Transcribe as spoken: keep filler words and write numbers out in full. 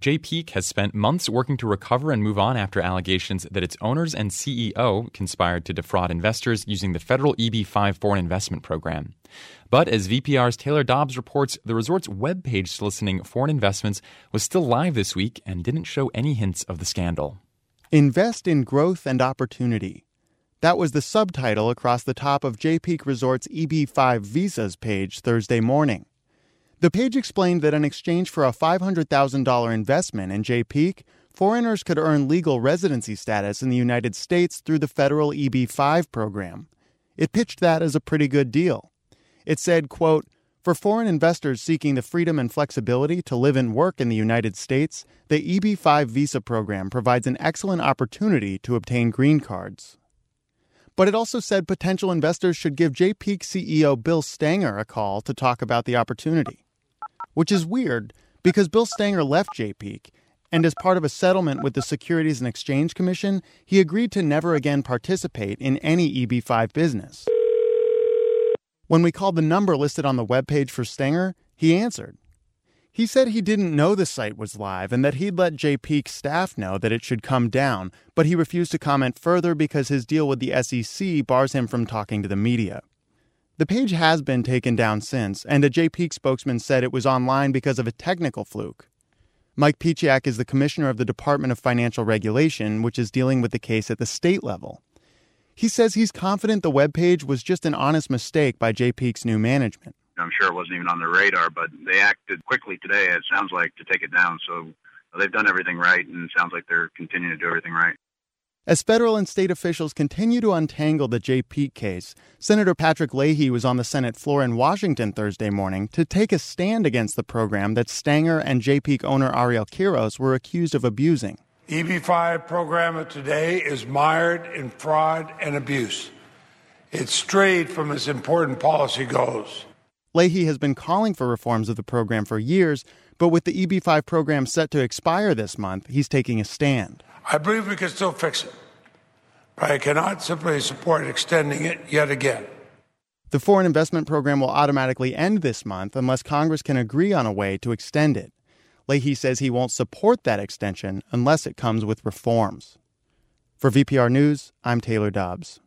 Jaypeak has spent months working to recover and move on after allegations that its owners and C E O conspired to defraud investors using the federal E B five foreign investment program. But as V P R's Taylor Dobbs reports, the resort's webpage soliciting foreign investments was still live this week and didn't show any hints of the scandal. Invest in growth and opportunity. That was the subtitle across the top of Jaypeak Resort's E B five visas page Thursday morning. The page explained that in exchange for a five hundred thousand dollars investment in Jaypeak, foreigners could earn legal residency status in the United States through the federal E B five program. It pitched that as a pretty good deal. It said, quote, "For foreign investors seeking the freedom and flexibility to live and work in the United States, the E B five visa program provides an excellent opportunity to obtain green cards." But it also said potential investors should give Jaypeak C E O Bill Stanger a call to talk about the opportunity. Which is weird, because Bill Stanger left Jaypeak, and as part of a settlement with the Securities and Exchange Commission, he agreed to never again participate in any E B five business. When we called the number listed on the webpage for Stanger, he answered. He said he didn't know the site was live and that he'd let Jaypeak staff know that it should come down, but he refused to comment further because his deal with the S E C bars him from talking to the media. The page has been taken down since, and a Jaypeak spokesman said it was online because of a technical fluke. Mike Pieciak is the commissioner of the Department of Financial Regulation, which is dealing with the case at the state level. He says he's confident the webpage was just an honest mistake by Jaypeak's new management. I'm sure it wasn't even on their radar, but they acted quickly today, it sounds like, to take it down. So they've done everything right, and it sounds like they're continuing to do everything right. As federal and state officials continue to untangle the Jaypeak case, Senator Patrick Leahy was on the Senate floor in Washington Thursday morning to take a stand against the program that Stanger and Jaypeak owner Ariel Quiros were accused of abusing. E B five program of today is mired in fraud and abuse. It's strayed from its important policy goals. Leahy has been calling for reforms of the program for years, but with the E B five program set to expire this month, he's taking a stand. I believe we can still fix it, but I cannot simply support extending it yet again. The foreign investment program will automatically end this month unless Congress can agree on a way to extend it. Leahy says he won't support that extension unless it comes with reforms. For V P R News, I'm Taylor Dobbs.